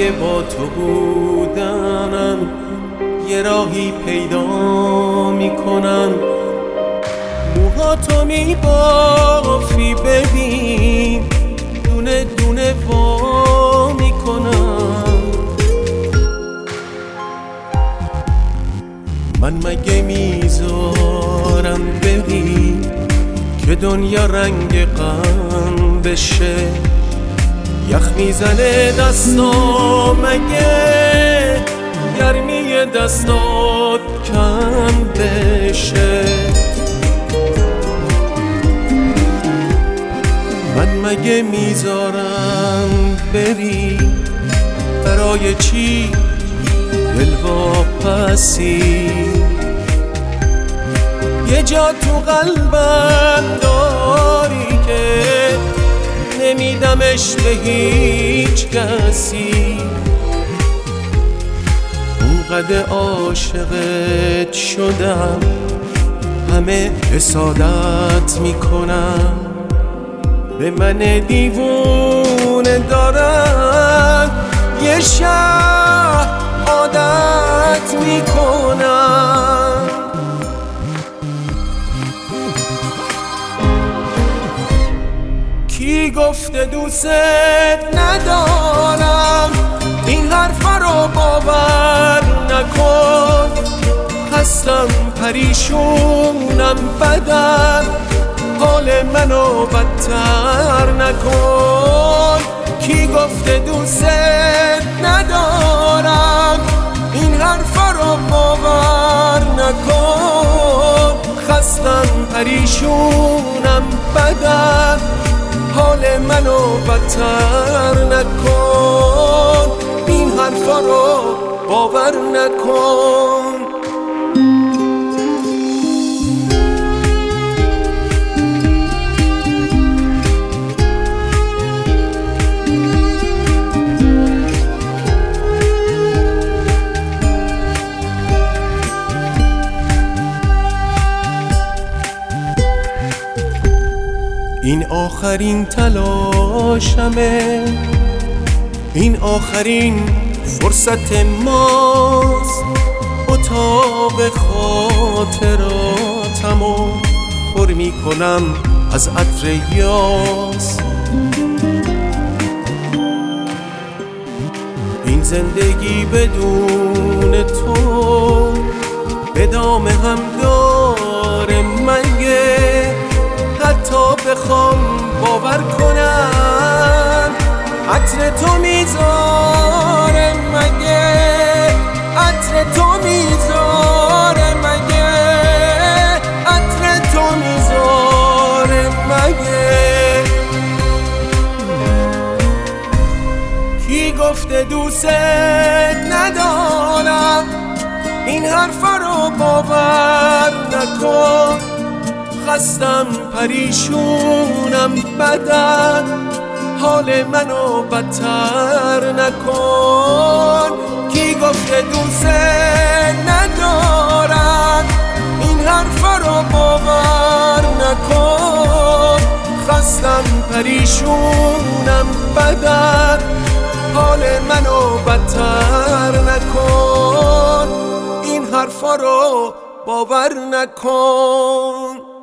اگه با تو بودنم یه راهی پیدا میکنم، موهاتو میبافی ببین دونه دونه وا میکنم. من مگه میذارم ببین که دنیا رنگ غم بشه، یخ میزنه دستام مگه گرمی دستات کم بشه. من مگه میذارم بری برای چی دل واپسی، یه جا تو قلبم داری که نمیدمش به هیچ کسی. اونقدر عاشقت شدم همه حسادت میکنم، به من دیوونه دارن یه شهر عادت میکنم. کی گفته دوست ندارم، این حرفا رو باور نکن، هستم پریشونم بدم، حال منو بدتر نکن. کی گفته دوست ندارم، این حرفا رو باور نکن، خستم پریشونم بدم، حال منو بدتر نکن، این حرفا رو باور نکن. این آخرین تلاشمه، این آخرین فرصت ماست، اتاق خاطراتمو پر میکنم از عطر یاس. این زندگی بدون تو به دام هم داره مگه، حتی بخوام باور کنم عطر تو میذاره مگه، عطر تو میذاره مگه، عطر تو میذاره مگه. کی گفته دوست ندارم، این حرفا رو باور نکن، خستم پریشونم بدن، حال منو بدتر نکن. کی گفته دوست ندارم، این حرفا رو باور نکن، خستم پریشونم بدن، حال منو بدتر نکن، این حرفا رو باور نکن.